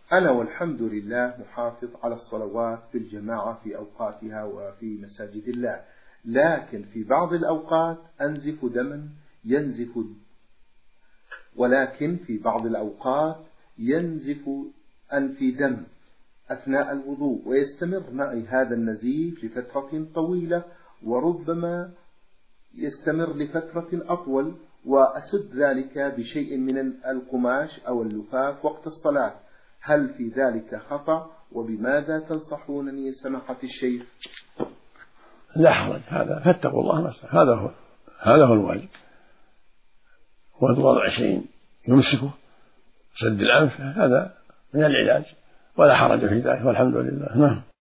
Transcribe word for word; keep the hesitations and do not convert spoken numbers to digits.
أنا والحمد لله محافظ على الصلوات في الجماعة في أوقاتها وفي مساجد الله، لكن في بعض الأوقات أنزف دما ينزف ولكن في بعض الأوقات ينزف أنفي دم أثناء الوضوء، ويستمر معي هذا النزيف لفترة طويلة، وربما يستمر لفترة أطول، وأسد ذلك بشيء من القماش أو اللفاف وقت الصلاة. هل في ذلك خطأ؟ وبماذا تنصحونني سماحة الشيخ؟ لا حرج، هذا فاتقوا الله نفسه، هذا هو هذا هو الواجب، ووضع شيء يمسكه سد الأنف، هذا من العلاج ولا حرج في ذلك، والحمد لله. نعم.